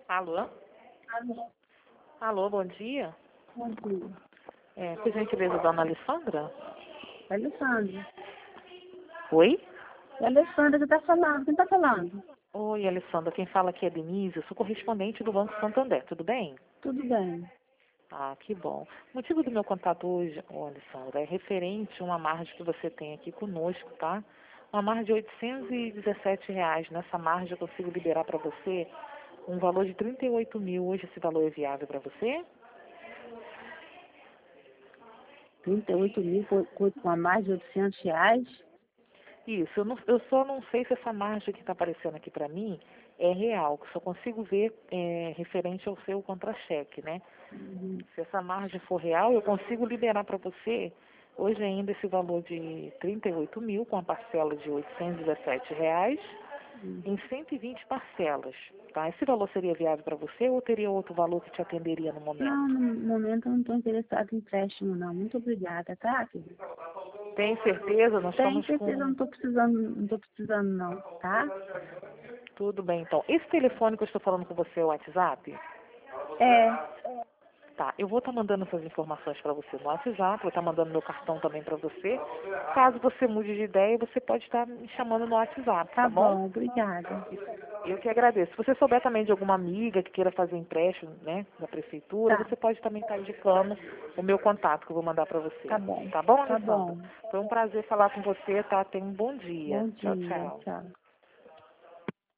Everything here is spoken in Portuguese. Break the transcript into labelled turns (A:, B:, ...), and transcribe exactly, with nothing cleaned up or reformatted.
A: Alô?
B: Alô,
A: Alô, bom dia.
B: bom dia.
A: É, por gentileza, dona Alessandra?
B: É Alessandra.
A: Oi?
B: É Alessandra que está falando. Quem está falando?
A: Oi, Alessandra. Quem fala aqui é Denise. Eu sou correspondente do Banco Santander. Tudo bem?
B: Tudo bem.
A: Ah, que bom. O motivo do meu contato hoje, ô, Alessandra, é referente a uma margem que você tem aqui conosco, tá? Uma margem de oitocentos e dezessete reais. Nessa margem eu consigo liberar para você um valor de trinta e oito mil. Hoje esse valor é viável para você?
B: trinta e oito mil com, com com a mais de oitocentos reais.
A: Isso, eu, não- eu só não sei se essa margem que está aparecendo aqui para mim é real, que só consigo ver é, referente ao seu contra-cheque, né?
B: Uhum.
A: Se essa margem for real, eu consigo liberar para você hoje ainda esse valor de trinta e oito mil com a parcela de oitocentos e dezessete reais em cento e vinte parcelas, tá? Esse valor seria viável para você ou teria outro valor que te atenderia no
B: Não,
A: momento?
B: no momento eu não estou interessada em empréstimo, não. Muito obrigada, tá, querida?
A: Tem certeza? Nós
B: Tenho
A: estamos
B: certeza, não
A: com...
B: estou precisando, não estou precisando, não, tá?
A: Tudo bem, então. Esse telefone que eu estou falando com você é o WhatsApp?
B: É,
A: Tá, eu vou estar mandando essas informações para você no WhatsApp, vou estar mandando meu cartão também para você. Caso você mude de ideia, você pode estar me chamando no WhatsApp,
B: tá
A: tá bom?
B: bom, obrigada.
A: Eu que agradeço. Se você souber também de alguma amiga que queira fazer empréstimo, né, da prefeitura,
B: Tá,
A: você pode também estar indicando o meu contato que eu vou mandar para você.
B: tá bom,
A: Tá bom,
B: tá
A: Alessandra?
B: bom.
A: Foi um prazer falar com você, tá? Tenha um bom dia.
B: Bom
A: Tchau,
B: dia,
A: tchau.
B: tchau.